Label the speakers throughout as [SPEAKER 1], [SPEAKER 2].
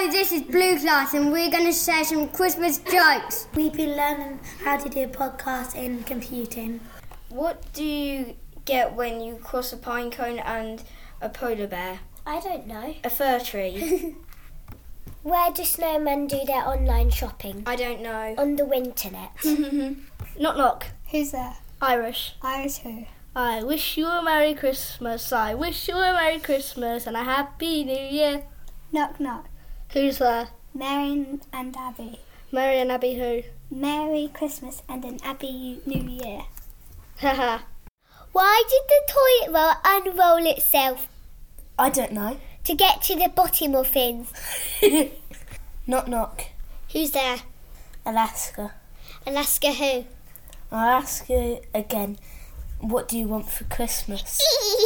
[SPEAKER 1] Hello, this is Blue Class and we're going to share some Christmas jokes.
[SPEAKER 2] We've been learning how to do a podcast in computing.
[SPEAKER 3] What do you get when you cross a pine cone and a polar bear?
[SPEAKER 2] I don't know.
[SPEAKER 3] A fir tree.
[SPEAKER 2] Where do snowmen do their online shopping?
[SPEAKER 3] I don't know.
[SPEAKER 2] On the internet.
[SPEAKER 3] Knock knock.
[SPEAKER 1] Who's there?
[SPEAKER 3] Irish.
[SPEAKER 1] Irish who?
[SPEAKER 3] I wish you a Merry Christmas. I wish you a Merry Christmas and a Happy New Year.
[SPEAKER 1] Knock knock.
[SPEAKER 3] Who's there?
[SPEAKER 1] Mary and Abby.
[SPEAKER 3] Mary and Abby who?
[SPEAKER 1] Merry Christmas and an Happy New Year.
[SPEAKER 3] Haha.
[SPEAKER 2] Why did the toilet roll unroll itself?
[SPEAKER 4] I don't know.
[SPEAKER 2] To get to the bottom of things.
[SPEAKER 4] Knock knock.
[SPEAKER 2] Who's there?
[SPEAKER 4] Alaska.
[SPEAKER 2] Alaska who?
[SPEAKER 4] I'll ask you again. What do you want for Christmas?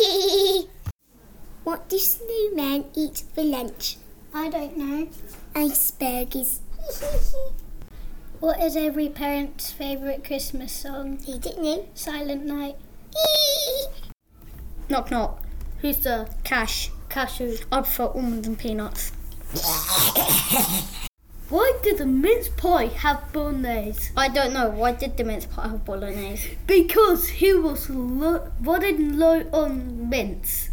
[SPEAKER 2] What do snowmen eat for lunch?
[SPEAKER 1] I don't know.
[SPEAKER 2] Icebergs.
[SPEAKER 1] What is every parent's favourite Christmas song?
[SPEAKER 2] He didn't know.
[SPEAKER 1] Silent Night.
[SPEAKER 3] Knock knock. Who's there?
[SPEAKER 1] Cash.
[SPEAKER 3] Cashew.
[SPEAKER 1] I prefer almonds and peanuts.
[SPEAKER 3] Why did the mince pie have bolognese?
[SPEAKER 1] I don't know. Why did the mince pie have bolognese?
[SPEAKER 3] Because he was running low on mince.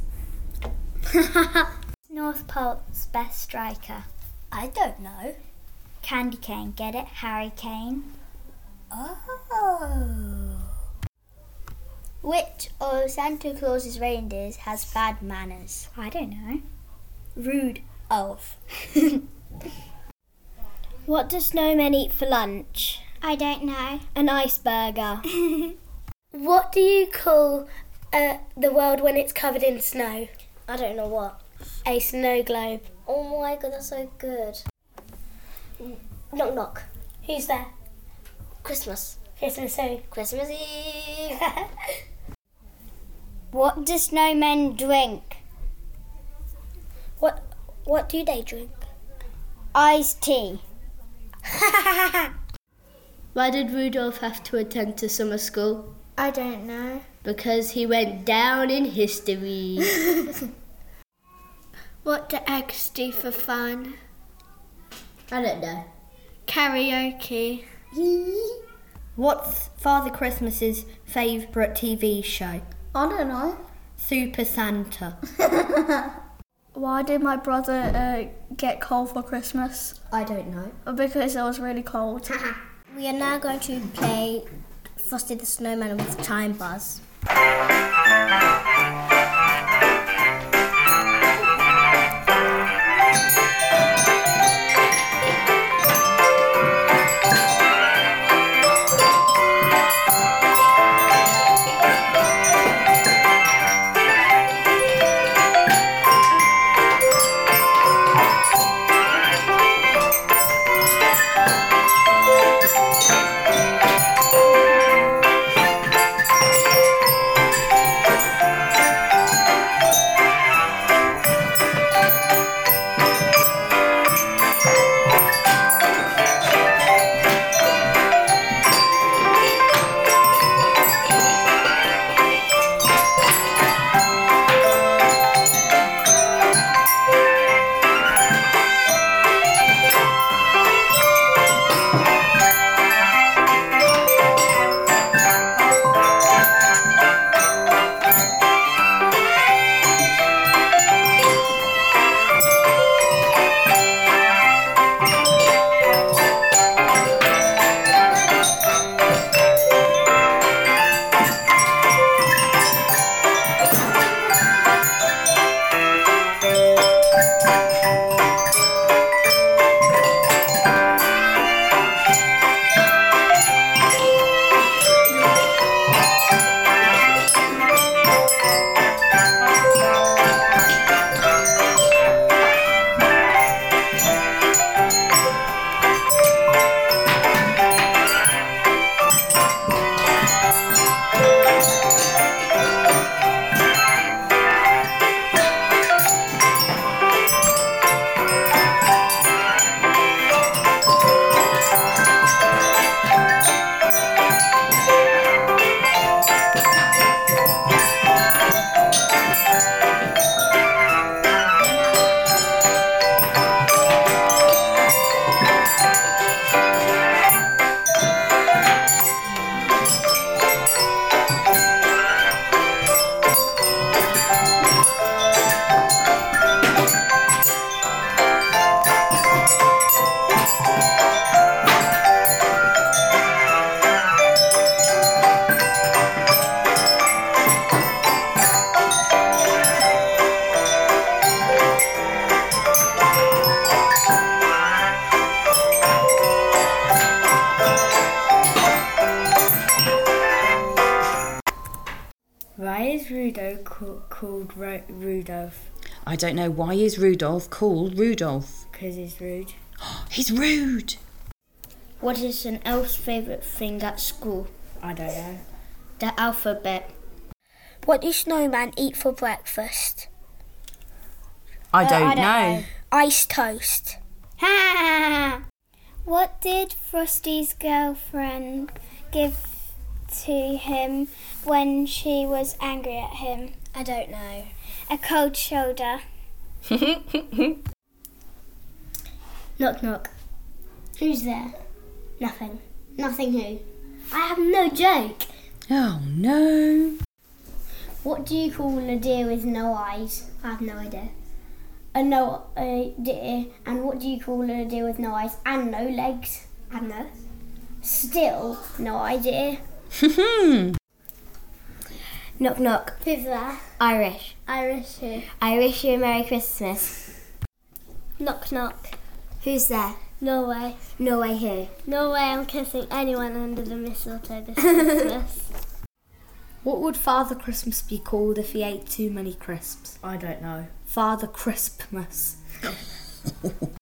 [SPEAKER 2] North Pole's best striker.
[SPEAKER 1] I don't know. Candy cane. Get it? Harry Kane.
[SPEAKER 2] Oh.
[SPEAKER 1] Which of Santa Claus's reindeers has bad manners?
[SPEAKER 2] I don't know.
[SPEAKER 1] Rudolph.
[SPEAKER 2] What do snowmen eat for lunch?
[SPEAKER 1] I don't know.
[SPEAKER 2] An iceberger. What do you call the world when it's covered in snow?
[SPEAKER 3] I don't know what.
[SPEAKER 2] A snow globe.
[SPEAKER 3] Oh my god, that's so good. Knock knock.
[SPEAKER 2] Who's there?
[SPEAKER 3] Christmas.
[SPEAKER 2] Christmas who?
[SPEAKER 3] Christmas Eve.
[SPEAKER 1] What do snowmen drink?
[SPEAKER 2] What do they drink?
[SPEAKER 1] Iced tea.
[SPEAKER 3] Why did Rudolph have to attend to summer school?
[SPEAKER 1] I don't know.
[SPEAKER 3] Because he went down in history.
[SPEAKER 1] What do eggs do for fun?
[SPEAKER 3] I don't know.
[SPEAKER 1] Karaoke.
[SPEAKER 4] What's Father Christmas's favourite TV show?
[SPEAKER 1] I don't know.
[SPEAKER 4] Super Santa.
[SPEAKER 1] Why did my brother get cold for Christmas?
[SPEAKER 4] I don't know.
[SPEAKER 1] Because it was really cold.
[SPEAKER 2] We are now going to play Frosty the Snowman with Time Buzz.
[SPEAKER 4] is Rudolph called Rudolph?
[SPEAKER 5] I don't know. Why is Rudolph called Rudolph?
[SPEAKER 4] Because he's rude.
[SPEAKER 5] He's rude.
[SPEAKER 2] What is an elf's favourite thing at school?
[SPEAKER 4] I don't know.
[SPEAKER 2] The alphabet.
[SPEAKER 6] What do snowman eat for breakfast?
[SPEAKER 5] I don't know.
[SPEAKER 6] Iced toast.
[SPEAKER 2] Ha!
[SPEAKER 6] What did Frosty's girlfriend give to him when she was angry at him?
[SPEAKER 2] I don't know.
[SPEAKER 6] A cold shoulder.
[SPEAKER 2] Knock knock. Who's there? Nothing. Nothing who? I have no joke.
[SPEAKER 5] Oh no.
[SPEAKER 2] What do you call a deer with no eyes? I have no idea. A deer. And what do you call a deer with no eyes and no legs? I have no. Still no idea. Knock knock.
[SPEAKER 6] Who's there?
[SPEAKER 2] Irish.
[SPEAKER 6] Irish who?
[SPEAKER 2] I wish you a Merry Christmas.
[SPEAKER 6] Knock knock.
[SPEAKER 2] Who's there?
[SPEAKER 6] Norway.
[SPEAKER 2] Norway who?
[SPEAKER 6] Norway, I'm kissing anyone under the mistletoe this Christmas.
[SPEAKER 7] What would Father Christmas be called if he ate too many crisps?
[SPEAKER 4] I don't know.
[SPEAKER 7] Father Crispmas.